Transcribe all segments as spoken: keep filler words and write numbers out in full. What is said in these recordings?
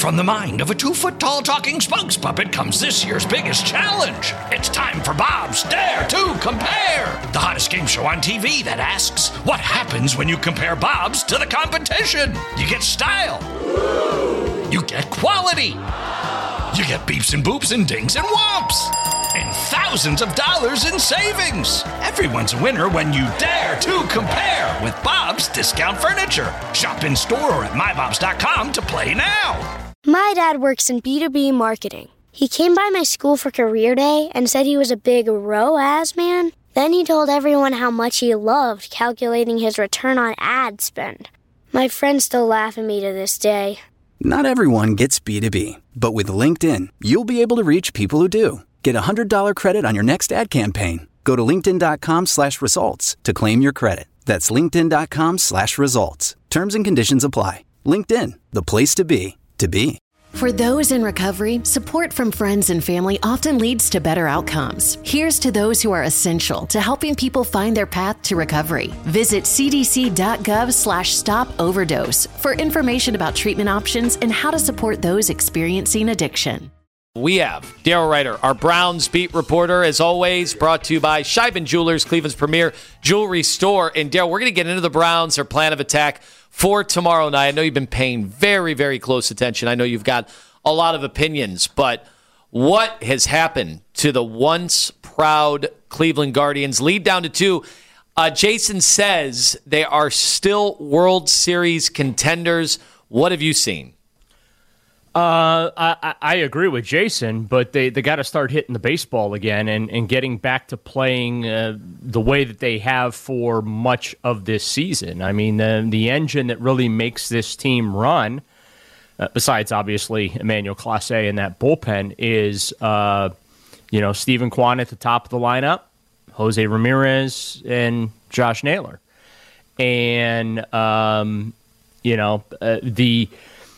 From the mind of a two-foot-tall talking spokes puppet comes this year's biggest challenge. It's time for Bob's Dare to Compare, the hottest game show on T V that asks, what happens when you compare Bob's to the competition? You get style. You get quality. You get beeps and boops and dings and whomps. And thousands of dollars in savings. Everyone's a winner when you dare to compare with Bob's Discount Furniture. Shop in store or at my bobs dot com to play now. My dad works in B two B marketing. He came by my school for career day and said he was a big R O A S man. Then he told everyone how much he loved calculating his return on ad spend. My friends still laugh at me to this day. Not everyone gets B two B, but with LinkedIn, you'll be able to reach people who do. Get a one hundred dollars credit on your next ad campaign. Go to linkedin.com slash results to claim your credit. That's linkedin.com slash results. Terms and conditions apply. LinkedIn, the place to be, to be. For those in recovery, support from friends and family often leads to better outcomes. Here's to those who are essential to helping people find their path to recovery. Visit cdc.gov slash stop overdose for information about treatment options and how to support those experiencing addiction. We have Daryl Ryder, our Browns beat reporter, as always, brought to you by Scheiben Jewelers, Cleveland's premier jewelry store. And Daryl, we're going to get into the Browns, their plan of attack for tomorrow night. I know you've been paying very, very close attention. I know you've got a lot of opinions, but what has happened to the once proud Cleveland Guardians? Lead down to two. Uh, Jason says they are still World Series contenders. What have you seen? Uh, I, I agree with Jason, but they, they got to start hitting the baseball again and, and getting back to playing uh, the way that they have for much of this season. I mean, the, the engine that really makes this team run, uh, besides obviously Emmanuel Clase and that bullpen, is uh, you know Stephen Kwan at the top of the lineup, Jose Ramirez, and Josh Naylor. And, um, you know, uh, the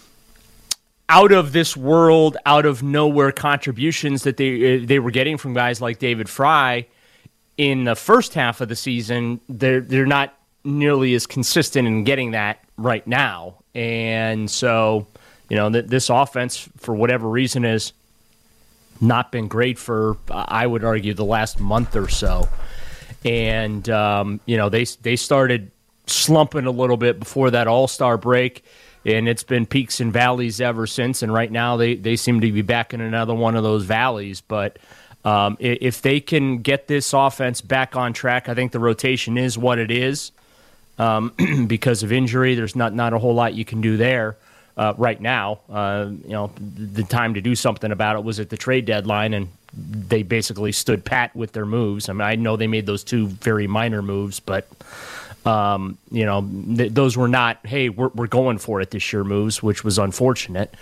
out of this world, out of nowhere contributions that they they were getting from guys like David Fry in the first half of the season, they're they're not nearly as consistent in getting that right now. And so, you know, th- this offense, for whatever reason, has not been great for, I would argue, the last month or so. And, um, you know, they they started slumping a little bit before that All-Star break. And it's been peaks and valleys ever since. And right now they, they seem to be back in another one of those valleys. But um, if they can get this offense back on track, I think the rotation is what it is. Um, because of injury, there's not, not a whole lot you can do there uh, right now. Uh, you know, the time to do something about it was at the trade deadline, and they basically stood pat with their moves. I mean, I know they made those two very minor moves, but Um, you know, th- those were not, hey, we're we're going for it this year moves, which was unfortunate.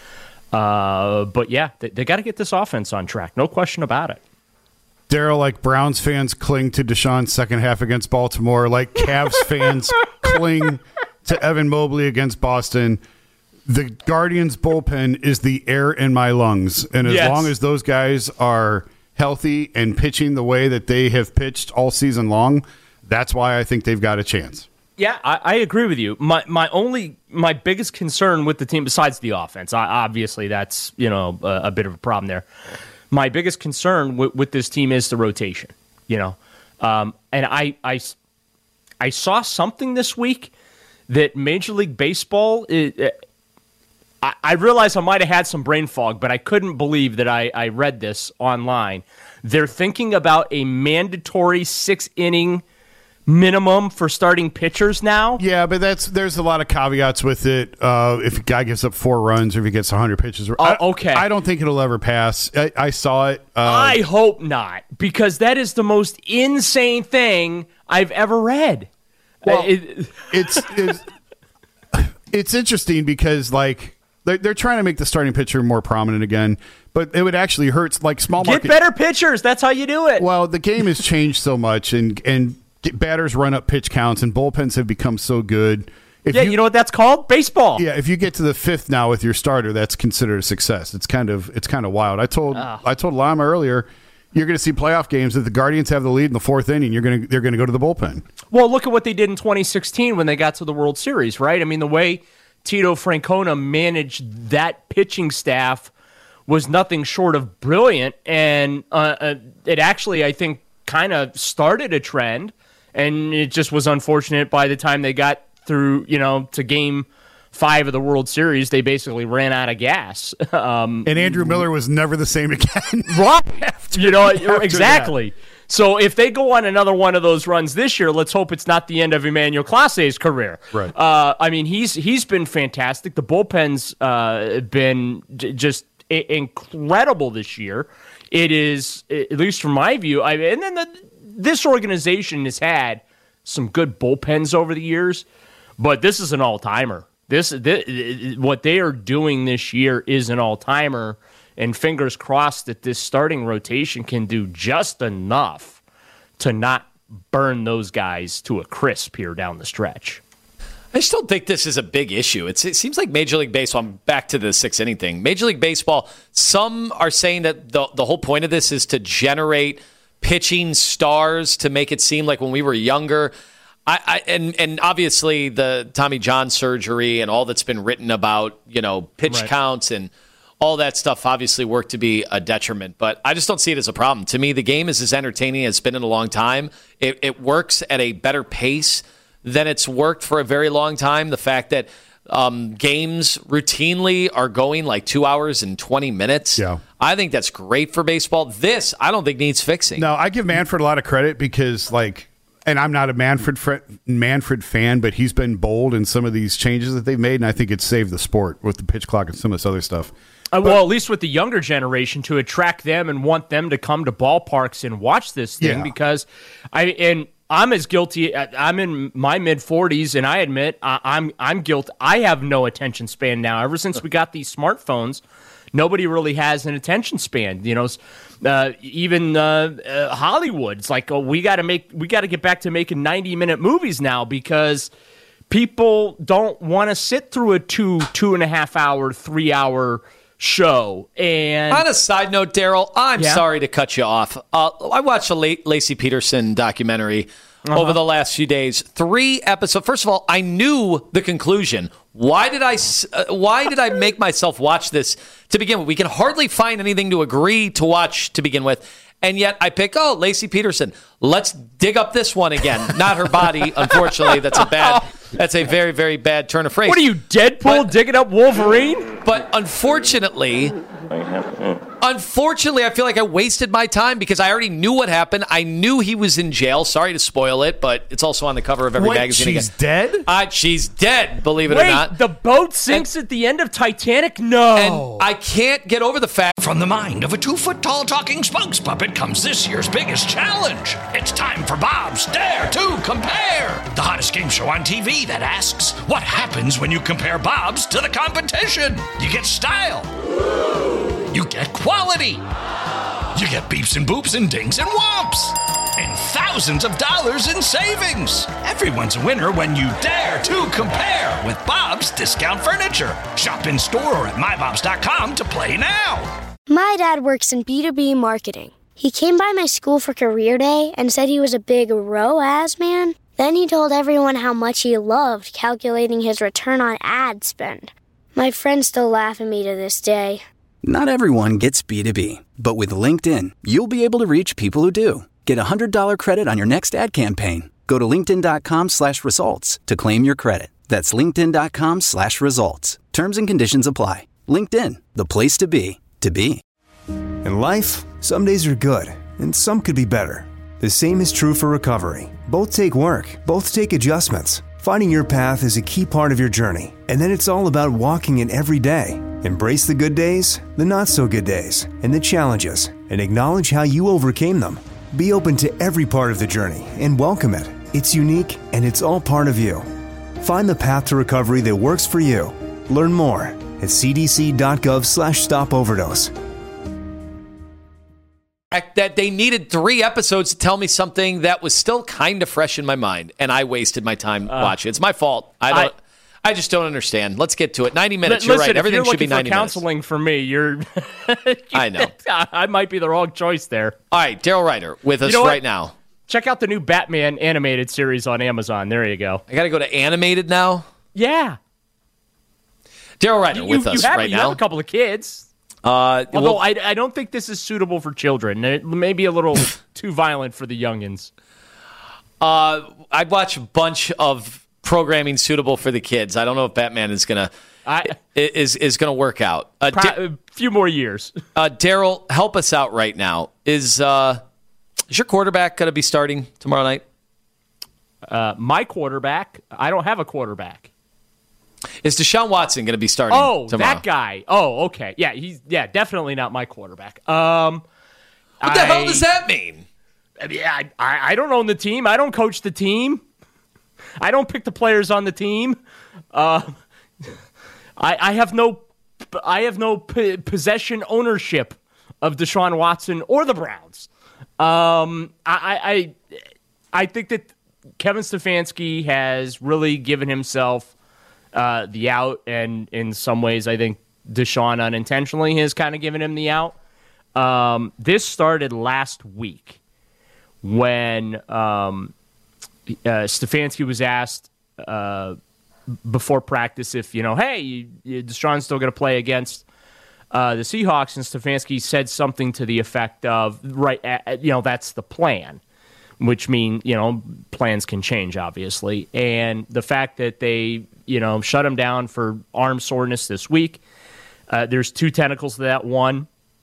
Uh, but yeah, they, they got to get this offense on track. No question about it. Daryl, like Browns fans cling to Deshaun's second half against Baltimore, like Cavs fans cling to Evan Mobley against Boston. The Guardians bullpen is the air in my lungs. And as yes. long as those guys are healthy and pitching the way that they have pitched all season long, that's why I think they've got a chance. Yeah, I, I agree with you. My my only my biggest concern with the team, besides the offense, I, obviously that's you know a, a bit of a problem there. My biggest concern with, with this team is the rotation. You know, um, and I, I I saw something this week that Major League Baseball. It, I, I realize I might have had some brain fog, but I couldn't believe that I, I read this online. They're thinking about a mandatory six inning minimum for starting pitchers now. Yeah, but that's there's a lot of caveats with it. Uh, if a guy gives up four runs or if he gets one hundred pitches. Oh, I, okay. I don't think it'll ever pass. I, I saw it. Uh, I hope not, because that is the most insane thing I've ever read. Well, uh, it, it's, it's, it's interesting because, like, they're, they're trying to make the starting pitcher more prominent again, but it would actually hurt, like, small Get market. Get better pitchers. That's how you do it. Well, the game has changed so much, and and batters run up pitch counts, and bullpens have become so good. If yeah, you, you know what that's called? Baseball. Yeah, if you get to the fifth now with your starter, that's considered a success. It's kind of it's kind of wild. I told oh. I told Lama earlier, you're going to see playoff games that the Guardians have the lead in the fourth inning. You're going to they're going to go to the bullpen. Well, look at what they did in twenty sixteen when they got to the World Series, right? I mean, the way Tito Francona managed that pitching staff was nothing short of brilliant. And uh, uh, it actually, I think, kind of started a trend. And it just was unfortunate by the time they got through, you know, to game five of the World Series, they basically ran out of gas. Um, and Andrew Miller was never the same again. Right. You know, exactly. That. So if they go on another one of those runs this year, let's hope it's not the end of Emmanuel Clase's career. Right. Uh, I mean, he's he's been fantastic. The bullpen's uh, been j- just I- incredible this year. It is, at least from my view, I, and then the, this organization has had some good bullpens over the years, but this is an all-timer. This, this what they are doing this year is an all-timer, and fingers crossed that this starting rotation can do just enough to not burn those guys to a crisp here down the stretch. I just don't think this is a big issue. It's, it seems like Major League Baseball, I'm back to the sixth inning thing. Major League Baseball, some are saying that the, the whole point of this is to generate pitching stars to make it seem like when we were younger. I, I and and obviously the Tommy John surgery and all that's been written about, you know, pitch right. counts and all that stuff obviously worked to be a detriment. But I just don't see it as a problem. To me, the game is as entertaining as it's been in a long time. It, it works at a better pace than it's worked for a very long time. The fact that um, games routinely are going like two hours and twenty minutes. Yeah. I think that's great for baseball. This, I don't think needs fixing. No, I give Manfred a lot of credit because, like, and I'm not a Manfred Manfred fan, but he's been bold in some of these changes that they've made, and I think it's saved the sport with the pitch clock and some of this other stuff. Uh, well, at least with the younger generation, to attract them and want them to come to ballparks and watch this thing, Yeah. because I and I'm as guilty. I'm in my mid forties, and I admit I, I'm I'm guilty. I have no attention span now. Ever since we got these smartphones, nobody really has an attention span. You know, uh, even uh, uh, Hollywood. It's like, oh, we got to make we got to get back to making ninety minute movies now, because people don't want to sit through a two two and a half hour, three hour show. And on a side note, Daryl, I'm yeah? sorry to cut you off. Uh, I watched a La- Lacey Peterson documentary uh-huh. over the last few days. Three episodes. First of all, I knew the conclusion. Why did I? Uh, why did I make myself watch this to begin with? We can hardly find anything to agree to watch to begin with. And yet I pick, oh, Lacey Peterson. Let's dig up this one again. Not her body, unfortunately. That's a bad. That's a very, very bad turn of phrase. What are you, Deadpool, but, digging up Wolverine? But unfortunately, unfortunately, I feel like I wasted my time because I already knew what happened. I knew he was in jail. Sorry to spoil it, but it's also on the cover of every Wait, magazine. she's again. dead? Uh, she's dead, believe it Wait, or not. the boat sinks and, at the end of Titanic? No. And I can't get over the fact. From the mind of a two-foot-tall talking spokes puppet comes this year's biggest challenge. It's time for Bob's Dare to Compare, the hottest game show on T V that asks, what happens when you compare Bob's to the competition? You get style. You get quality. You get beeps and boops and dings and whomps. And thousands of dollars in savings. Everyone's a winner when you dare to compare with Bob's Discount Furniture. Shop in store or at my bobs dot com to play now. My dad works in B two B marketing. He came by my school for career day and said he was a big R O A S man. Then he told everyone how much he loved calculating his return on ad spend. My friends still laugh at me to this day. Not everyone gets B two B, but with LinkedIn, you'll be able to reach people who do. Get a one hundred dollars credit on your next ad campaign. Go to linkedin.com slash results to claim your credit. That's linkedin.com slash results. Terms and conditions apply. LinkedIn, the place to be, to be. In life, some days are good, and some could be better. The same is true for recovery. Both take work, both take adjustments. Finding your path is a key part of your journey, and then it's all about walking it every day. Embrace the good days, the not-so-good days, and the challenges, and acknowledge how you overcame them. Be open to every part of the journey and welcome it. It's unique, and it's all part of you. Find the path to recovery that works for you. Learn more at cdc.gov slash stop overdose. That they needed three episodes to tell me something that was still kind of fresh in my mind, and I wasted my time uh, watching. It's my fault. I don't. I, I just don't understand. Let's get to it. Ninety minutes. L- you're listen, right. Everything if you're should be looking ninety for minutes. Counseling for me, you're. I know. I might be the wrong choice there. All right, Daryl Ryder with us you know right what? now. Check out the new Batman animated series on Amazon. There you go. I got to go to animated now. Yeah. Daryl Ryder with you, us you have, right you now. You have a couple of kids. Uh, Although well, I, I don't think this is suitable for children. It may be a little too violent for the youngins. Uh, I watch a bunch of programming suitable for the kids. I don't know if Batman is gonna I, is is gonna work out. Uh, pro- Da- a few more years. uh, Daryl, help us out right now. Is uh, is your quarterback gonna be starting tomorrow night? Uh, my quarterback. I don't have a quarterback. Is Deshaun Watson going to be starting Oh, tomorrow? that guy. Oh, okay. Yeah, he's yeah, definitely not my quarterback. Um, what the I, hell does that mean? Yeah, I, I, I don't own the team. I don't coach the team. I don't pick the players on the team. Uh, I, I have no, I have no p- possession ownership of Deshaun Watson or the Browns. Um, I, I, I think that Kevin Stefanski has really given himself uh, the out, and in some ways, I think Deshaun unintentionally has kind of given him the out. Um, this started last week when um, uh, Stefanski was asked uh, before practice if, you know, hey, you, you, Deshaun's still going to play against uh, the Seahawks, and Stefanski said something to the effect of, right, uh, you know, that's the plan, which mean, you know, plans can change, obviously. And the fact that they, you know, shut him down for arm soreness this week, uh, there's two tentacles to that. One,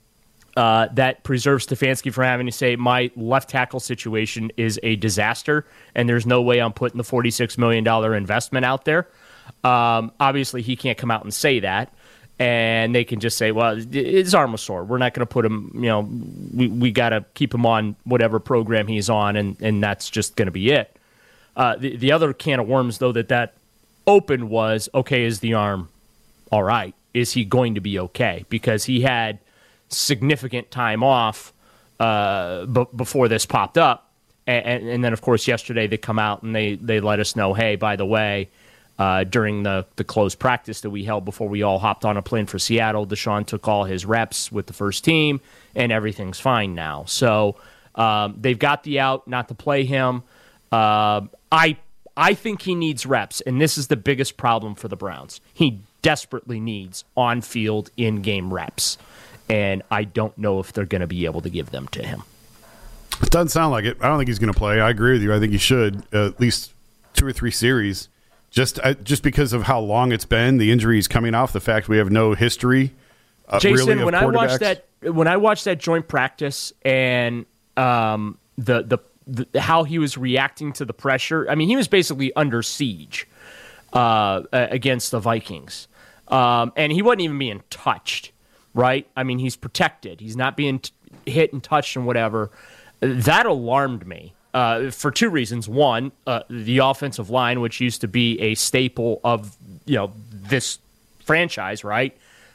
Uh, that preserves Stefanski from having to say, my left tackle situation is a disaster, and there's no way I'm putting the forty-six million dollars investment out there. Um, obviously, he can't come out and say that, and they can just say, well, his arm was sore. We're not going to put him, you know, we, we got to keep him on whatever program he's on, and, and that's just going to be it. Uh, the, the other can of worms, though, that that opened was, okay, is the arm all right? Is he going to be okay? Because he had significant time off uh, b- before this popped up. And, and then, of course, yesterday they come out and they, they let us know, hey, by the way, uh, during the, the closed practice that we held before we all hopped on a plane for Seattle, Deshaun took all his reps with the first team, and everything's fine now. So um, they've got the out not to play him. Uh, I I think he needs reps, and this is the biggest problem for the Browns. He desperately needs on-field, in-game reps, and I don't know if they're going to be able to give them to him. It doesn't sound like it. I don't think he's going to play. I agree with you. I think he should uh, at least two or three series, just uh, just because of how long it's been. The injuries coming off, the fact we have no history. Uh, Jason, really, of when I watched quarterbacks. that, when I watched that joint practice and um, the, the the how he was reacting to the pressure, I mean, he was basically under siege uh, against the Vikings, um, and he wasn't even being touched. Right? I mean, he's protected. He's not being t- hit and touched and whatever. That alarmed me uh, for two reasons. One, uh, the offensive line, which used to be a staple of, you know, this franchise, right?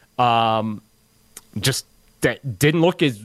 Um, just that didn't look as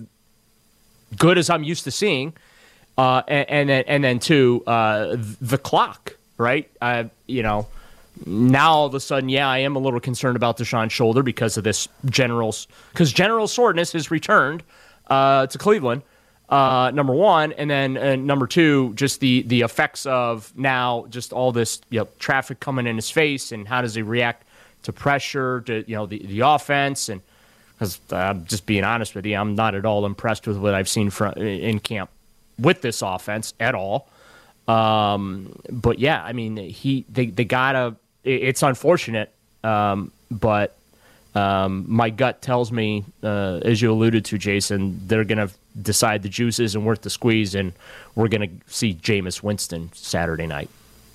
good as I'm used to seeing. Uh, and, and then, and then two, uh, the clock, right? Uh, you know. Now, all of a sudden, yeah, I am a little concerned about Deshaun's shoulder because of this general, because general soreness has returned uh, to Cleveland, uh, number one. And then uh, number two, just the the effects of now just all this, you know, traffic coming in his face, and how does he react to pressure, to, you know, the, the offense. And because I'm uh, just being honest with you, I'm not at all impressed with what I've seen from, in camp with this offense at all. Um, but, yeah, I mean, he they, they got to. It's unfortunate, um, but um, my gut tells me, uh, as you alluded to, Jason, they're going to decide the juice isn't worth the squeeze, and we're going to see Jameis Winston Saturday night.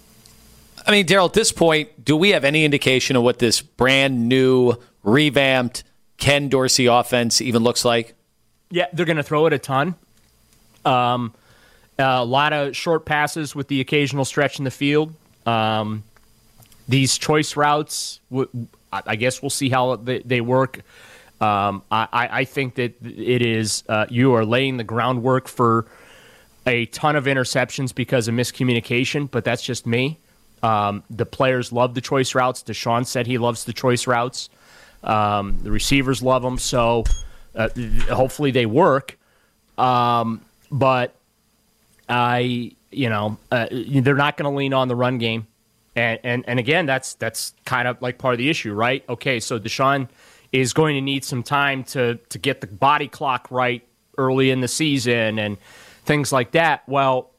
I mean, Daryl, at this point, do we have any indication of what this brand new, revamped Ken Dorsey offense even looks like? Yeah, they're going to throw it a ton. Um, a lot of short passes with the occasional stretch in the field. Um These choice routes, I guess we'll see how they work. Um, I, I think that it is uh, you are laying the groundwork for a ton of interceptions because of miscommunication, but that's just me. Um, the players love the choice routes. Deshaun said he loves the choice routes. Um, the receivers love them, so uh, hopefully they work. Um, but I, you know, uh, they're not going to lean on the run game. And, and and again, that's that's kind of like part of the issue, right? Okay, so Deshaun is going to need some time to to get the body clock right early in the season and things like that. Well,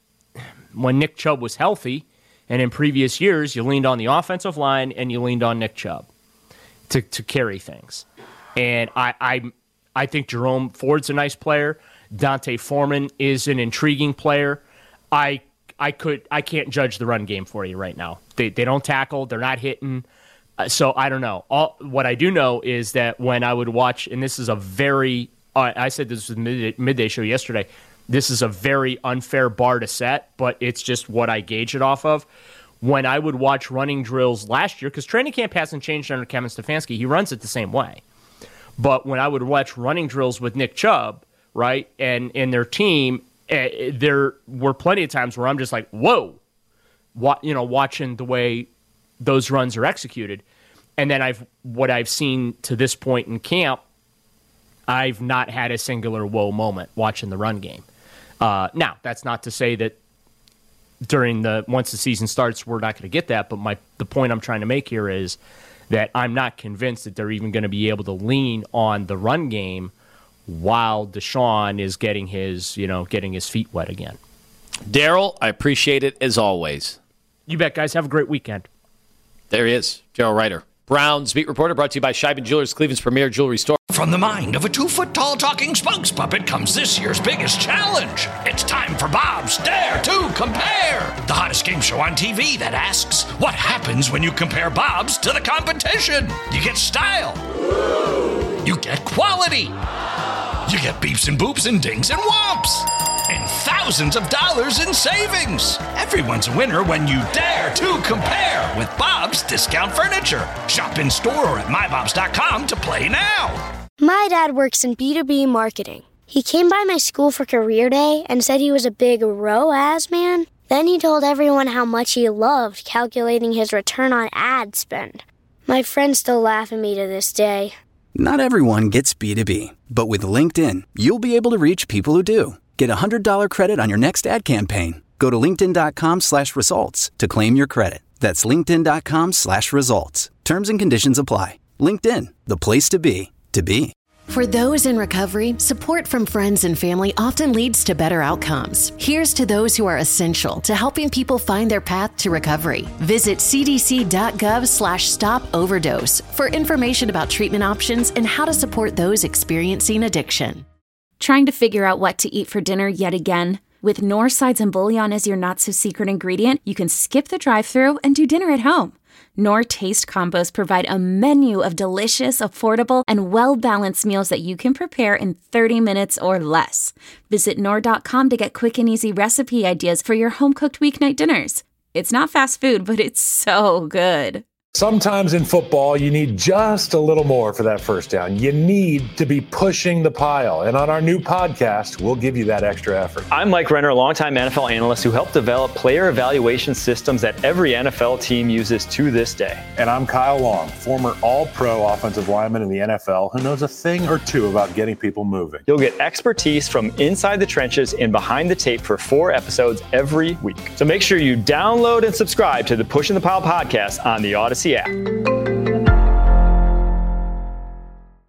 when Nick Chubb was healthy, and in previous years, you leaned on the offensive line and you leaned on Nick Chubb to to carry things. And I I I think Jerome Ford's a nice player. Dante Foreman is an intriguing player. I I could I can't judge the run game for you right now. They they don't tackle. They're not hitting. Uh, so I don't know. All what I do know is that when I would watch, and this is a very uh, I said this was the midday, midday show yesterday. This is a very unfair bar to set, but it's just what I gauge it off of. When I would watch running drills last year, because training camp hasn't changed under Kevin Stefanski, he runs it the same way. But when I would watch running drills with Nick Chubb, right, and and their team, uh, there were plenty of times where I'm just like, whoa, what, you know, watching the way those runs are executed. And then I've what I've seen to this point in camp, I've not had a singular whoa moment watching the run game. Uh, now, that's not to say that during the once the season starts, we're not going to get that. But my the point I'm trying to make here is that I'm not convinced that they're even going to be able to lean on the run game while Deshaun is getting his, you know, getting his feet wet again. Daryl, I appreciate it as always. You bet, guys. Have a great weekend. There he is, Daryl Ryder. Browns beat reporter, brought to you by Scheiben Jewelers, Cleveland's premier jewelry store. From the mind of a two-foot-tall talking spokes puppet comes this year's biggest challenge. It's time for Bob's Dare to Compare, the hottest game show on T V that asks, what happens when you compare Bob's to the competition? You get style. You get quality. You get beeps and boops and dings and whomps. And thousands of dollars in savings. Everyone's a winner when you dare to compare with Bob's Discount Furniture. Shop in store or at my bobs dot com to play now. My dad works in B two B marketing. He came by my school for career day and said he was a big R O A S man. Then he told everyone how much he loved calculating his return on ad spend. My friends still laugh at me to this day. Not everyone gets B two B, but with LinkedIn, you'll be able to reach people who do. Get a one hundred dollars credit on your next ad campaign. Go to linkedin.com slash results to claim your credit. That's linkedin.com slash results. Terms and conditions apply. LinkedIn, the place to be, to be. For those in recovery, support from friends and family often leads to better outcomes. Here's to those who are essential to helping people find their path to recovery. Visit cdc.gov slash stop overdose for information about treatment options and how to support those experiencing addiction. Trying to figure out what to eat for dinner yet again? With Knorr sides and bouillon as your not-so-secret ingredient, you can skip the drive-thru and do dinner at home. Knorr Taste Combos provide a menu of delicious, affordable, and well-balanced meals that you can prepare in thirty minutes or less. Visit Knorr dot com to get quick and easy recipe ideas for your home-cooked weeknight dinners. It's not fast food, but it's so good. Sometimes in football, you need just a little more for that first down. You need to be pushing the pile. And on our new podcast, we'll give you that extra effort. I'm Mike Renner, a longtime N F L analyst who helped develop player evaluation systems that every N F L team uses to this day. And I'm Kyle Long, former all-pro offensive lineman in the N F L who knows a thing or two about getting people moving. You'll get expertise from inside the trenches and behind the tape for four episodes every week. So make sure you download and subscribe to the Pushing the Pile podcast on the Odyssey app.